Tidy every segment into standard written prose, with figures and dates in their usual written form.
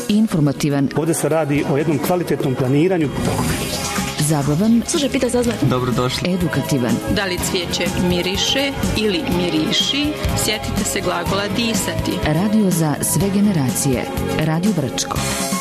Informativan. Ovdje se radi o jednom kvalitetnom planiranju. Zabavan. Slušaj, pita zazvan. Dobrodošli. Edukativan. Da li cvijeće miriše ili miriši, sjetite se glagola disati. Radio za sve generacije. Radio Brčko.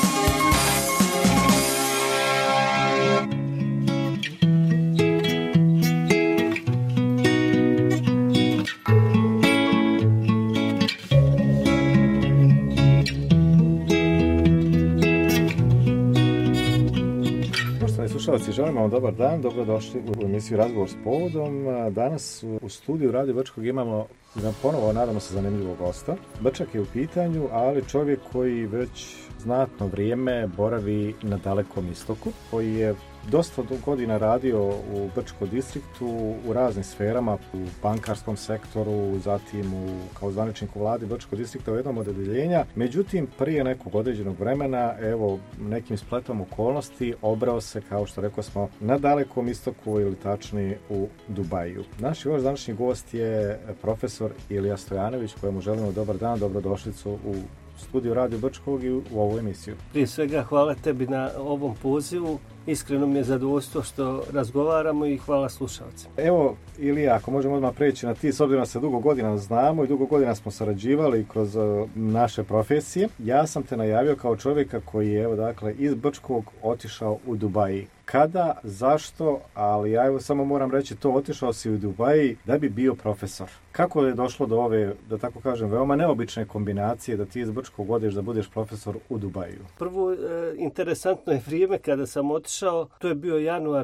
Želimo vam dobar dan, dobrodošli u emisiju Razgovor s povodom. Danas u studiju Radio Brčkog imamo ponovo, nadamo se, zanimljivog gosta. Brčak je u pitanju, ali čovjek koji već znatno vrijeme boravi na Dalekom istoku, koji je dosta godina radio u Brčkom distriktu u raznim sferama, u bankarskom sektoru, zatim kao zvaničnik u vladi Brčkog distrikta u jednom od odeljenja. Međutim, prije nekog određenog vremena, evo, nekim spletom okolnosti, obrao se, kao što rekao smo, na Dalekom istoku ili tačnije u Dubaju. Naš i vaš današnji gost je profesor Ilija Stojanović, kojemu želimo dobar dan, dobrodošlicu u studiju Radio Brčkog i u ovu emisiju. Prije svega hvala tebi na ovom pozivu. Iskreno mi je zadovoljstvo što razgovaramo i hvala slušalcima. Evo, Ilija, ako možemo odmah preći na ti, s obzirom da se dugo godina znamo i dugo godina smo sarađivali kroz naše profesije. Ja sam te najavio kao čovjeka koji je, evo, dakle, iz Brčkog otišao u Dubaji. Kada, zašto, ali ja evo samo moram reći to, otišao si u Dubaji da bi bio profesor. Kako je došlo do ove, da tako kažem, veoma neobične kombinacije da ti iz Brčkog odeš da budeš profesor u Dubaju? Prvo, interesantno je vrijeme kada sam otišao, to je bio januar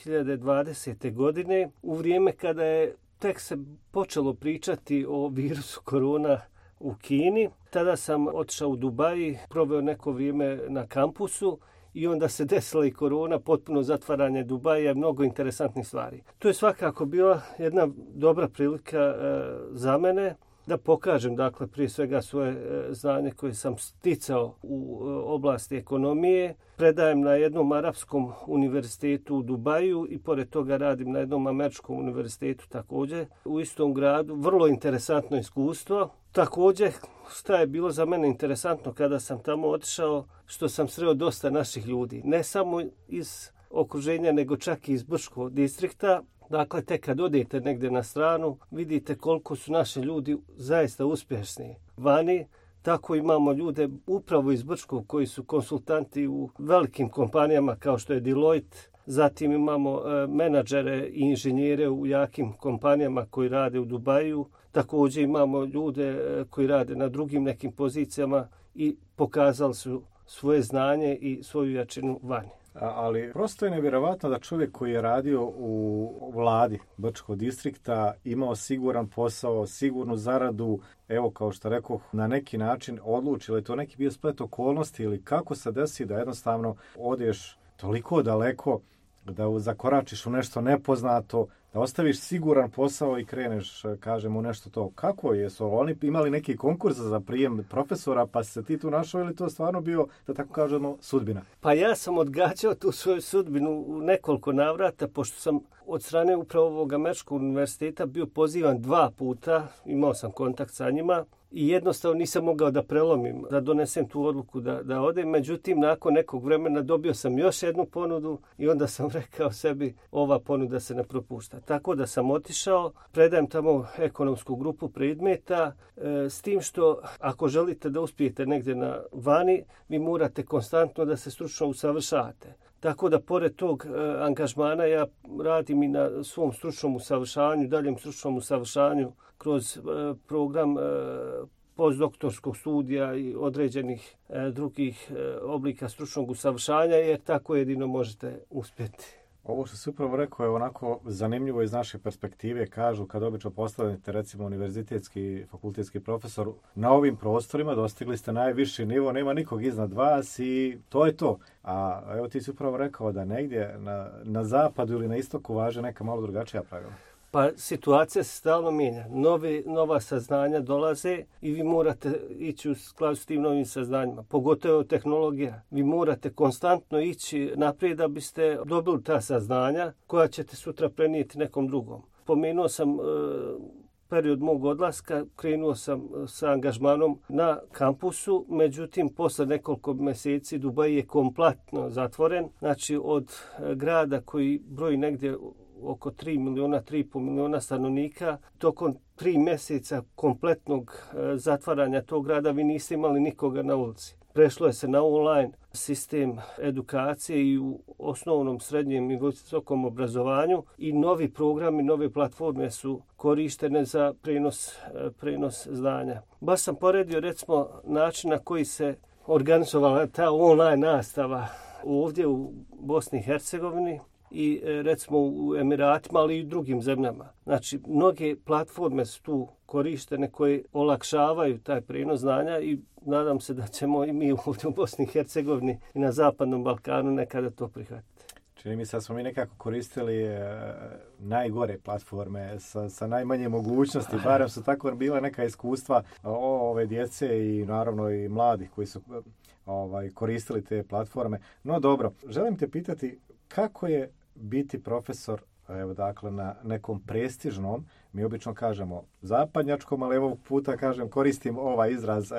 2020. godine, u vrijeme kada je tek se počelo pričati o virusu korona u Kini. Tada sam otišao u Dubaji, proveo neko vrijeme na kampusu i onda se desila i korona, potpuno zatvaranje Dubaja, mnogo interesantnih stvari. To je svakako bila jedna dobra prilika za mene da pokažem, dakle, prije svega svoje znanje koje sam sticao u oblasti ekonomije. Predajem na jednom arapskom univerzitetu u Dubaju i pored toga radim na jednom američkom univerzitetu također u istom gradu. Vrlo interesantno iskustvo. Također, što je bilo za mene interesantno kada sam tamo otišao, što sam sreo dosta naših ljudi. Ne samo iz okruženja, nego čak i iz Brčkog distrikta. Dakle, tek kad odete negdje na stranu, vidite koliko su naši ljudi zaista uspješni vani. Tako imamo ljude upravo iz Brčkog koji su konsultanti u velikim kompanijama kao što je Deloitte. Zatim imamo menadžere i inženjere u jakim kompanijama koji rade u Dubaju. Također imamo ljude koji rade na drugim nekim pozicijama i pokazali su svoje znanje i svoju jačinu vani. Ali prosto je nevjerovatno da čovjek koji je radio u vladi Brčkog distrikta imao siguran posao, sigurnu zaradu, evo kao što rekoh, na neki način odluči, ili to neki bio splet okolnosti ili kako se desi da jednostavno odeš toliko daleko, da zakoračiš u nešto nepoznato, da ostaviš siguran posao i kreneš, kažem, u nešto to. Kako je? Su oni imali neki konkurs za prijem profesora, pa se ti tu našao ili to stvarno bio, da tako kažemo, sudbina? Pa ja sam odgađao tu svoju sudbinu u nekoliko navrata, pošto sam od strane upravo ovog američkog univerziteta bio pozivan 2 puta, imao sam kontakt sa njima i jednostavno nisam mogao da prelomim, da donesem tu odluku da odem. Međutim, nakon nekog vremena dobio sam još jednu ponudu i onda sam rekao sebi, ova ponuda se ne propušta. Tako da sam otišao, predajem tamo ekonomsku grupu predmeta, s tim što ako želite da uspijete negdje na vani, vi morate konstantno da se stručno usavršavate. Tako da pored tog angažmana ja radim i na svom stručnom usavršavanju, daljem stručnom usavršavanju kroz program postdoktorskog studija i određenih drugih oblika stručnog usavršavanja, jer tako jedino možete uspjeti. Ovo što si upravo rekao je onako zanimljivo iz naše perspektive. Kažu kad obično postavite recimo univerzitetski, fakultetski profesor na ovim prostorima, dostigli ste najviši nivo, nema nikog iznad vas i to je to. A evo ti si upravo rekao da negdje na zapadu ili na istoku važe neka malo drugačija pravila. Pa situacija se stalno mijenja. Nova saznanja dolaze i vi morate ići u skladu s tim novim saznanjima. Pogotovo tehnologija. Vi morate konstantno ići naprijed da biste dobili ta saznanja koja ćete sutra prenijeti nekom drugom. Pomenuo sam period mog odlaska krenuo sam sa angažmanom na kampusu, međutim posle nekoliko mjeseci Dubai je kompletno zatvoren. Znači od grada koji broji negdje oko 3,5 miliona stanovnika, tokom 3 mjeseca kompletnog zatvaranja tog grada vi niste imali nikoga na ulici. Prešlo je se na online sistem edukacije i u osnovnom, srednjem i visokom obrazovanju i novi programi, nove platforme su korištene za prenos znanja. Baš sam poredio recimo način na koji se organizovala ta online nastava ovdje u Bosni i Hercegovini i recimo u Emiratima, ali i u drugim zemljama. Znači, mnoge platforme su tu korištene koje olakšavaju taj prenos znanja i nadam se da ćemo i mi ovdje u Bosni i Hercegovini i na Zapadnom Balkanu nekada to prihvatiti. Čini mi se da smo mi nekako koristili najgore platforme sa najmanje mogućnosti, barem su tako bila neka iskustva ove djece i naravno i mladih koji su koristili te platforme. No dobro, želim te pitati kako je biti profesor, evo dakle na nekom prestižnom, mi obično kažemo zapadnjačkom, ali ovog puta kažem, koristim ovaj izraz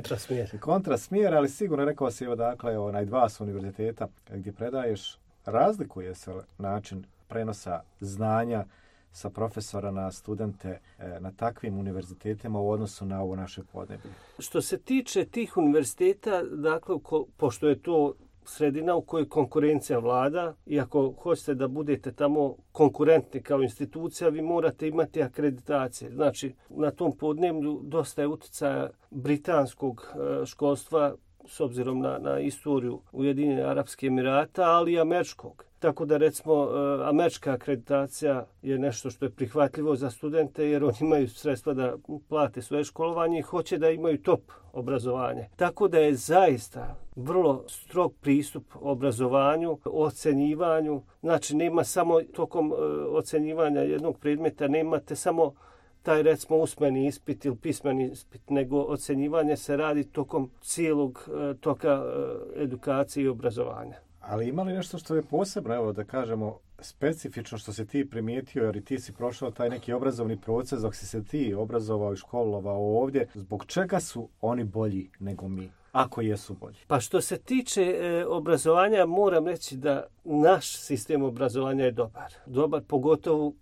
kontrasmjer, ali sigurno rekao si evo dakle onaj 2 univerziteta gdje predaješ, razlikuje se način prenosa znanja sa profesora na studente na takvim univerzitetima u odnosu na ovo naše podneblje. Što se tiče tih univerziteta, dakle, pošto je to sredina u kojoj konkurencija vlada i ako hoćete da budete tamo konkurentni kao institucija, vi morate imati akreditacije. Znači, na tom podneblju dosta je utjecaja britanskog školstva s obzirom na istoriju Ujedinjenih Arapskih Emirata, ali i američkog. Tako da recimo američka akreditacija je nešto što je prihvatljivo za studente jer oni imaju sredstva da plate svoje školovanje i hoće da imaju top obrazovanje. Tako da je zaista vrlo strog pristup obrazovanju, ocenjivanju. Znači nema samo tokom ocenjivanja jednog predmeta, nemate samo taj recimo usmeni ispit ili pismeni ispit, nego ocenjivanje se radi tokom cijelog toka edukacije i obrazovanja. Ali ima li nešto što je posebno, evo da kažemo, specifično što se ti primijetio, jer i ti si prošao taj neki obrazovni proces dok si se ti obrazovao i školovao ovdje, zbog čega su oni bolji nego mi, ako jesu bolji? Pa što se tiče obrazovanja, moram reći da naš sistem obrazovanja je dobar. Dobar pogotovo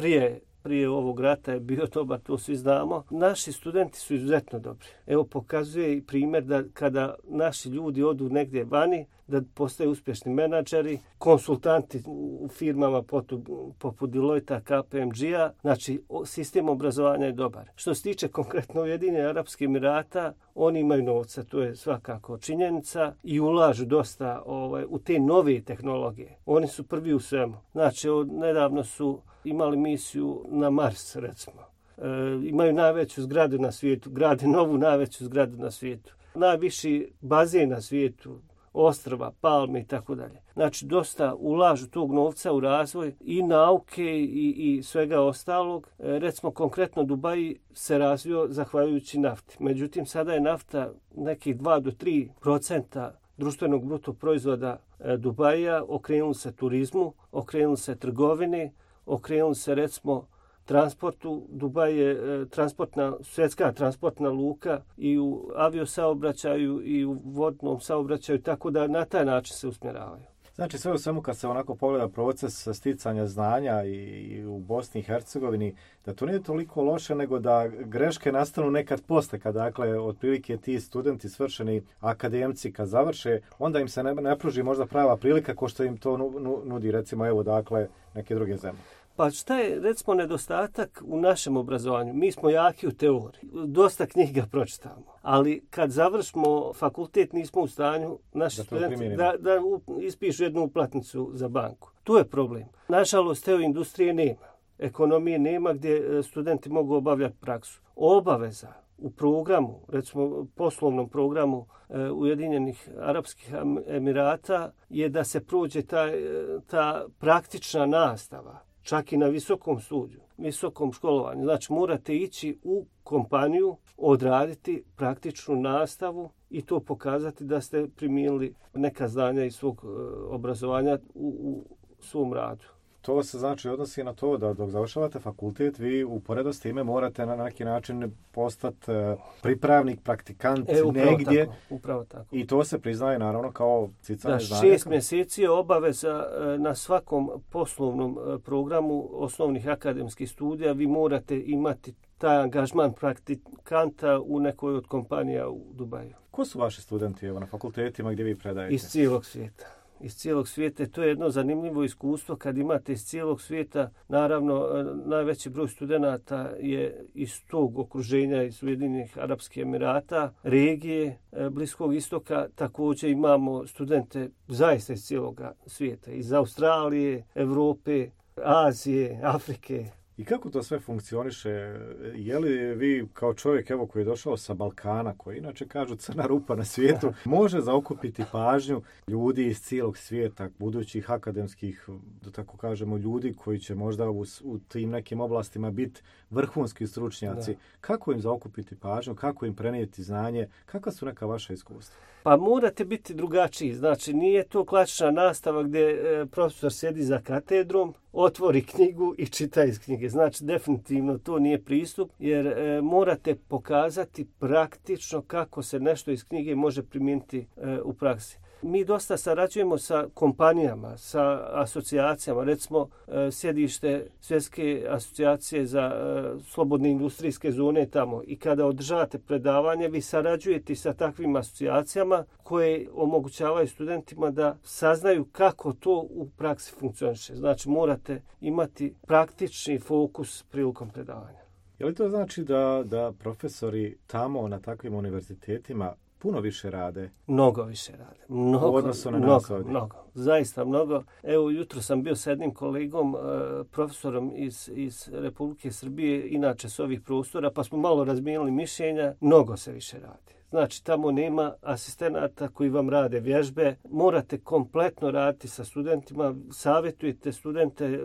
prije ovog rata je bio dobar, to svi znamo. Naši studenti su izuzetno dobri. Evo pokazuje i primjer da kada naši ljudi odu negdje vani, da postaju uspješni menadžeri, konsultanti u firmama poput Deloitte, KPMG-a. Znači, sistem obrazovanja je dobar. Što se tiče konkretno Ujedinjenih Arapskih Emirata, oni imaju novca, to je svakako činjenica i ulažu dosta u te nove tehnologije. Oni su prvi u svemu. Znači, nedavno su imali misiju na Mars, recimo. Imaju najveću zgradu na svijetu, grade novu najveću zgradu na svijetu. Najviši bazen na svijetu, ostrva, palme i tako dalje. Znači, dosta ulažu tog novca u razvoj i nauke i svega ostalog. Recimo, konkretno Dubai se razvio zahvaljujući nafti. Međutim, sada je nafta nekih 2 do 3% društvenog bruto proizvoda Dubaija, okrenuli se turizmu, okrenuli se trgovini, okrenuli se recimo transportu. Dubai je svjetska transportna luka i u aviosaobraćaju i u vodnom saobraćaju, tako da na taj način se usmjeravaju. Znači sve u svemu kad se onako pogleda proces sticanja znanja i u Bosni i Hercegovini, da to nije toliko loše nego da greške nastanu nekad posle, kad dakle otprilike ti studenti svršeni akademci kad završe, onda im se ne pruži možda prava prilika ko što im to nudi recimo evo dakle neke druge zemlje. Pa šta je, recimo, nedostatak u našem obrazovanju? Mi smo jaki u teoriji. Dosta knjiga pročitamo. Ali kad završimo fakultet nismo u stanju naši studenti da ispišu jednu uplatnicu za banku. Tu je problem. Nažalost, industrije nema. Ekonomije nema gdje studenti mogu obavljati praksu. Obaveza u programu, recimo poslovnom programu Ujedinjenih Arapskih Emirata je da se prođe ta praktična nastava. Čak i na visokom studiju, visokom školovanju. Znači, morate ići u kompaniju, odraditi praktičnu nastavu i to pokazati da ste primijenili neka znanja iz svog obrazovanja u svom radu. to se znači odnosi na to da dok završavate fakultet, vi uporedo s time morate na neki način postati pripravnik, praktikant negdje. Upravo tako. I to se priznaje naravno kao sticanje znanja. 6 mjeseci je obaveza na svakom poslovnom programu osnovnih akademskih studija. Vi morate imati taj angažman praktikanta u nekoj od kompanija u Dubaju. Ko su vaši studenti na fakultetima gdje vi predajete? Iz cijelog svijeta. Iz cijelog svijeta. To je jedno zanimljivo iskustvo kad imate iz cijelog svijeta. Naravno, najveći broj studenata je iz tog okruženja, iz Ujedinjenih Arapskih Emirata, regije Bliskog istoka. Također imamo studente zaista iz cijelog svijeta. Iz Australije, Europe, Azije, Afrike. I kako to sve funkcioniše? Je li vi kao čovjek koji je došao sa Balkana, koji inače kažu crna rupa na svijetu, može zaokupiti pažnju ljudi iz cijelog svijeta, budućih akademskih, da tako kažemo, ljudi koji će možda u tim nekim oblastima biti vrhunski stručnjaci? Da. Kako im zaokupiti pažnju, kako im prenijeti znanje, kakva su neka vaša iskustva? Pa morate biti drugačiji. Znači, nije to klasična nastava gdje profesor sjedi za katedrom, otvori knjigu i čita iz knjige. Znači, definitivno to nije pristup, jer morate pokazati praktično kako se nešto iz knjige može primijeniti u praksi. Mi dosta sarađujemo sa kompanijama, sa asocijacijama, recimo sjedište Svjetske asocijacije za slobodne industrijske zone tamo. I kada održavate predavanje, vi sarađujete sa takvim asocijacijama koje omogućavaju studentima da saznaju kako to u praksi funkcioniše. Znači, morate imati praktični fokus prilikom predavanja. Je li to znači da profesori tamo na takvim univerzitetima puno više rade? Mnogo više rade. Mnogo, u odnosu na nas ovdje. Mnogo. Zaista mnogo. Evo, jutro sam bio s jednim kolegom, profesorom iz Republike Srbije, inače s ovih prostora, pa smo malo razmijenili mišljenja. Mnogo se više radi. Znači, tamo nema asistenata koji vam rade vježbe. Morate kompletno raditi sa studentima. Savjetujete studente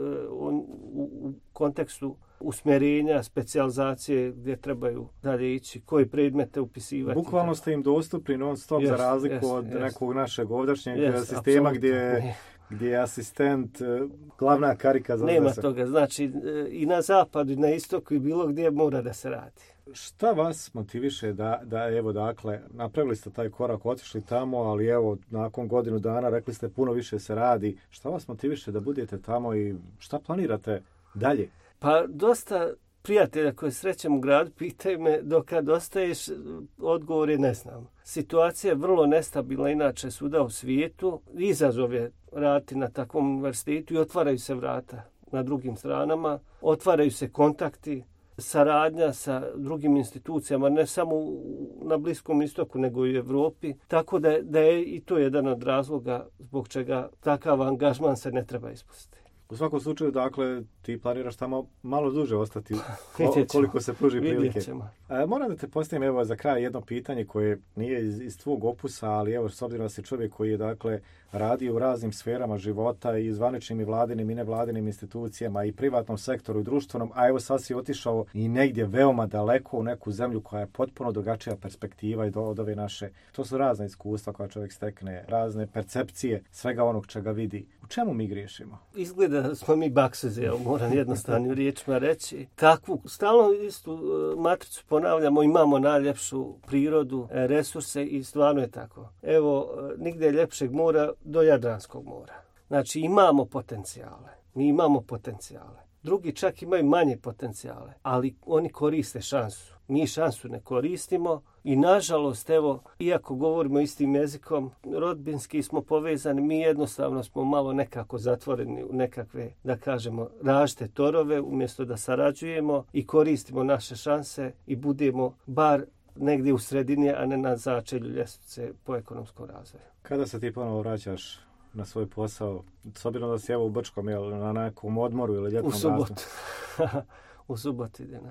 u kontekstu usmjerenja, specijalizacije gdje trebaju dalje ići, koji predmete upisivati. Bukvalno ste im dostupni non stop za razliku od nekog našeg ovdašnjeg sistema gdje je asistent glavna karika za Nema toga. Znači, i na zapadu, i na istoku, i bilo gdje mora da se radi. Šta vas motiviše da evo, dakle, napravili ste taj korak, otišli tamo, ali evo, nakon godinu dana rekli ste puno više se radi. Šta vas motiviše da budete tamo i šta planirate dalje? Pa dosta prijatelja koje srećem u gradu pitaju me do kad ostaješ, odgovor je ne znam. Situacija je vrlo nestabilna inače svuda u svijetu. Izazov je raditi na takvom univerzitetu i otvaraju se vrata na drugim stranama, otvaraju se kontakti, saradnja sa drugim institucijama, ne samo na Bliskom istoku, nego i u Europi. Tako da je i to jedan od razloga zbog čega takav angažman se ne treba ispustiti. U svakom slučaju, dakle, ti planiraš tamo malo duže ostati koliko se pruži prilike. Moram da te postavim evo za kraj jedno pitanje koje nije iz tvog opusa, ali evo s obzirom da si čovjek koji je dakle radio u raznim sferama života i zvaničnim i vladinim i nevladinim institucijama i privatnom sektoru i društvenom, a evo sad si otišao i negdje veoma daleko u neku zemlju koja je potpuno drugačija perspektiva i od ove naše. To su razne iskustva koja čovjek stekne, razne percepcije svega onog čega vidi. U čemu mi griješimo? Izgleda da smo mi baksuzi, moram jednostavnim riječima reći. Takvu stalno istu matricu ponavljamo, imamo najljepšu prirodu, resurse i stvarno je tako. Evo, nigdje ljepšeg mora do Jadranskog mora. Znači, imamo potencijale. Mi imamo potencijale. Drugi čak imaju manje potencijale, ali oni koriste šansu. Mi šansu ne koristimo i nažalost, evo, iako govorimo istim jezikom, rodbinski smo povezani, mi jednostavno smo malo nekako zatvoreni u nekakve, da kažemo, različite torove, umjesto da sarađujemo i koristimo naše šanse i budemo bar negdje u sredini, a ne na začelju ljestvice po ekonomskom razvoju. Kada se ti ponovo vraćaš na svoj posao, s obzirom da si evo u Brčkom, na nekom odmoru ili ljetnom razdoblju? U subotu ide nazad.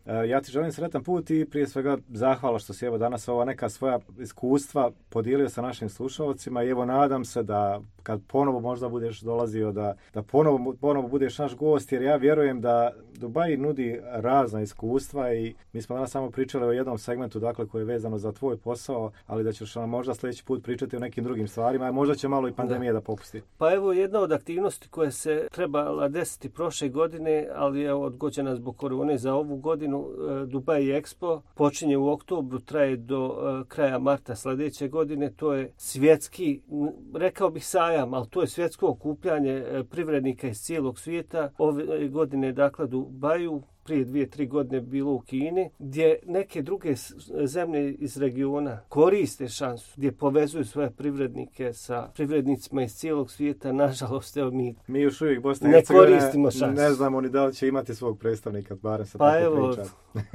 Ja ti želim sretan put i prije svega zahvala što si evo danas ova neka svoja iskustva podijelio sa našim slušalcima i evo nadam se da kad ponovo možda budeš dolazio da ponovo budeš naš gost, jer ja vjerujem da Dubai nudi razna iskustva i mi smo danas samo pričali o jednom segmentu dakle koji je vezano za tvoj posao, ali da ćeš nam možda sljedeći put pričati o nekim drugim stvarima, a možda će malo i pandemija da popusti. Pa evo jedna od aktivnosti koja se trebala desiti prošle godine, ali je odgođena zbog korone za ovu godinu, Dubai Expo počinje u oktobru, traje do kraja marta sljedeće godine. To je svjetski, rekao bih sajam, ali to je svjetsko okupljanje privrednika iz cijelog svijeta. Ove godine dakle Dubaju, prije 2-3 godine bilo u Kini, gdje neke druge zemlje iz regiona koriste šansu, gdje povezuju svoje privrednike sa privrednicima iz cijelog svijeta. Nažalost, evo mi još uvijek ne koristimo šansu. Ne znamo ni da li će imati svog predstavnika, barem se tako priča.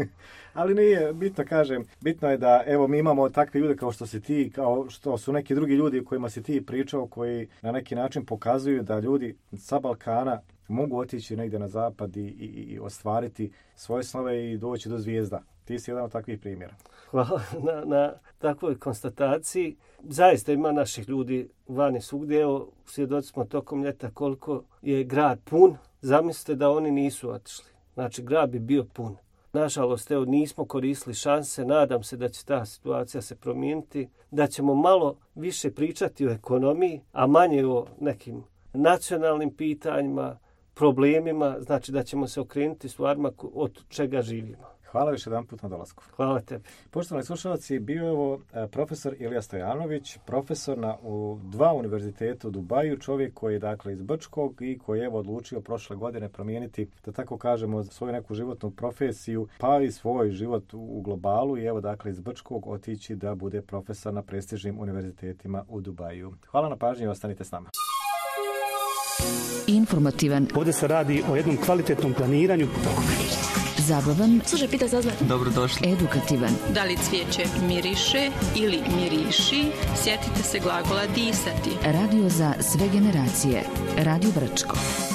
Ali nije, bitno je da evo mi imamo takve ljude kao što si ti, kao što su neki drugi ljudi kojima si ti pričao, koji na neki način pokazuju da ljudi sa Balkana mogu otići negdje na zapad i ostvariti svoje snove i doći do zvijezda. Ti si jedan od takvih primjera. Hvala na takvoj konstataciji. Zaista ima naših ljudi vani svugdje. Evo, svjedoci smo tokom ljeta koliko je grad pun. Zamislite da oni nisu otišli. Znači, grad bi bio pun. Nažalost, evo, nismo koristili šanse. Nadam se da će ta situacija se promijeniti. Da ćemo malo više pričati o ekonomiji, a manje o nekim nacionalnim pitanjima, problemima, znači da ćemo se okrenuti stvarima od čega živimo. Hvala još jedan put na dolasku. Hvala tebi. Poštovani slušalci, bio je ovo profesor Ilija Stojanović, profesor u 2 univerziteta u Dubaju, čovjek koji je dakle iz Brčkog i koji je odlučio prošle godine promijeniti, da tako kažemo, svoju neku životnu profesiju, pa i svoj život u globalu i evo dakle iz Brčkog otići da bude profesor na prestižnim univerzitetima u Dubaju. Hvala na pažnji i ostanite s nama. Informativan. Ovdje se radi o jednom kvalitetnom planiranju. Zabavan. Slušaj, pita zazna. Dobrodošli. Edukativan. Da li cvijeće miriše ili miriši, sjetite se glagola disati. Radio za sve generacije. Radio Brčko.